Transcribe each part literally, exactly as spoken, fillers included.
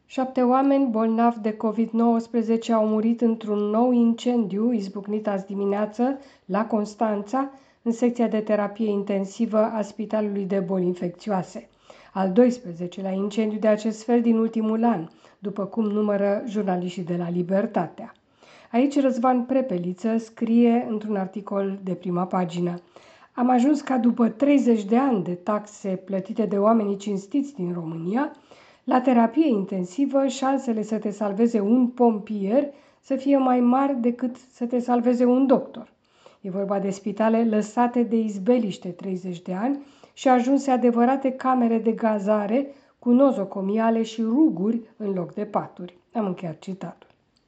Șapte oameni bolnavi de covid nouăsprezece au murit într-un nou incendiu izbucnit azi dimineață la Constanța, în secția de terapie intensivă a Spitalului de Boli Infecțioase. Al doisprezecelea incendiu de acest fel din ultimul an, după cum numără jurnaliștii de la Libertatea. Aici Răzvan Prepeliță scrie într-un articol de prima pagină: am ajuns ca după treizeci de ani de taxe plătite de oamenii cinstiți din România, la terapie intensivă, șansele să te salveze un pompier să fie mai mari decât să te salveze un doctor. E vorba de spitale lăsate de izbeliște treizeci de ani și ajunse adevărate camere de gazare cu nozocomiale și ruguri în loc de paturi. Am încheiat citatul.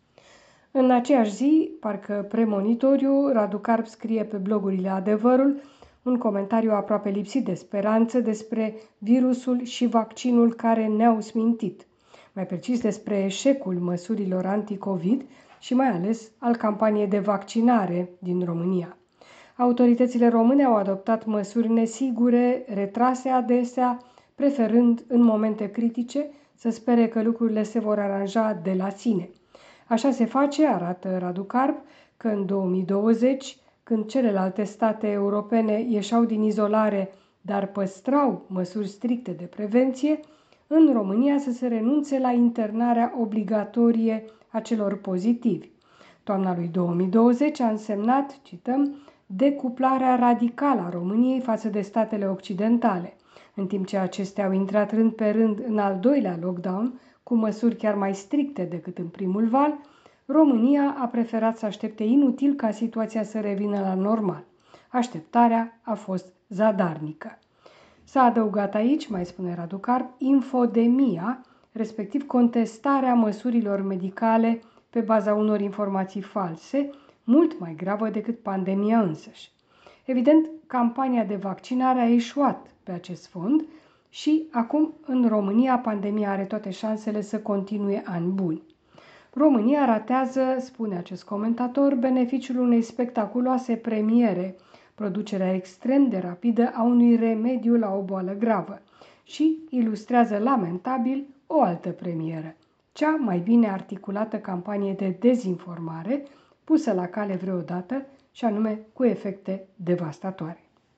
În aceeași zi, parcă premonitoriu, Radu Carp scrie pe blogurile Adevărul un comentariu aproape lipsit de speranță despre virusul și vaccinul care ne-au smintit, mai precis despre eșecul măsurilor anti-covid și mai ales al campaniei de vaccinare din România. Autoritățile române au adoptat măsuri nesigure, retrase adesea, preferând în momente critice să spere că lucrurile se vor aranja de la sine. Așa se face, arată Radu Carp, că în două mii douăzeci, când celelalte state europene ieșeau din izolare, dar păstrau măsuri stricte de prevenție, în România să se renunțe la internarea obligatorie a celor pozitivi. Toamna lui două mii douăzeci a însemnat, cităm, decuplarea radicală a României față de statele occidentale, în timp ce acestea au intrat rând pe rând în al doilea lockdown, cu măsuri chiar mai stricte decât în primul val, România a preferat să aștepte inutil ca situația să revină la normal. Așteptarea a fost zadarnică. S-a adăugat aici, mai spune Radu Carp, infodemia, respectiv contestarea măsurilor medicale pe baza unor informații false, mult mai gravă decât pandemia însăși. Evident, campania de vaccinare a eșuat pe acest fond și acum în România pandemia are toate șansele să continue ani buni. România ratează, spune acest comentator, beneficiul unei spectaculoase premiere, producerea extrem de rapidă a unui remediu la o boală gravă, și ilustrează lamentabil o altă premieră, cea mai bine articulată campanie de dezinformare pusă la cale vreodată și anume cu efecte devastatoare.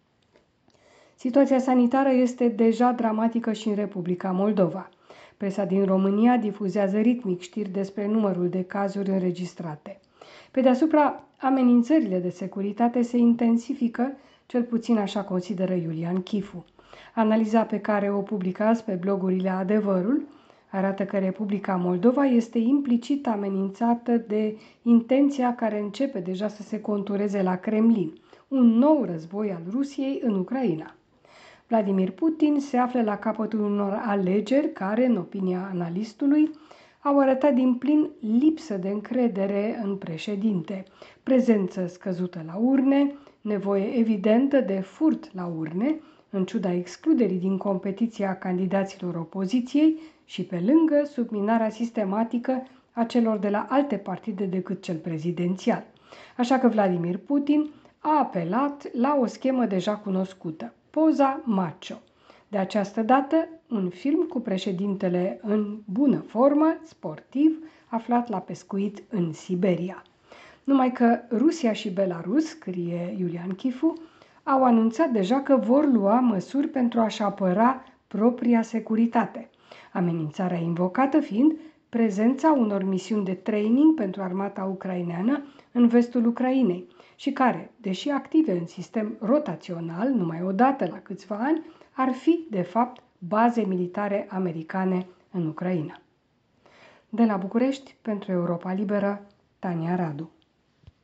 Situația sanitară este deja dramatică și în Republica Moldova. Presa din România difuzează ritmic știri despre numărul de cazuri înregistrate. Pe deasupra, amenințările de securitate se intensifică, cel puțin așa consideră Iulian Chifu. Analiza pe care o publicați pe blogurile Adevărul arată că Republica Moldova este implicit amenințată de intenția care începe deja să se contureze la Kremlin, un nou război al Rusiei în Ucraina. Vladimir Putin se află la capătul unor alegeri care, în opinia analistului, au arătat din plin lipsă de încredere în președinte, prezență scăzută la urne, nevoie evidentă de furt la urne, în ciuda excluderii din competiția candidaților opoziției și pe lângă subminarea sistematică a celor de la alte partide decât cel prezidențial. Așa că Vladimir Putin a apelat la o schemă deja cunoscută, poza macho. De această dată, un film cu președintele în bună formă, sportiv, aflat la pescuit în Siberia. Numai că Rusia și Belarus, scrie Iulian Chifu, au anunțat deja că vor lua măsuri pentru a-și apăra propria securitate. Amenințarea invocată fiind prezența unor misiuni de training pentru armata ucraineană în vestul Ucrainei și care, deși active în sistem rotațional, numai o dată la câțiva ani, ar fi, de fapt, baze militare americane în Ucraina. De la București, pentru Europa Liberă, Tania Radu.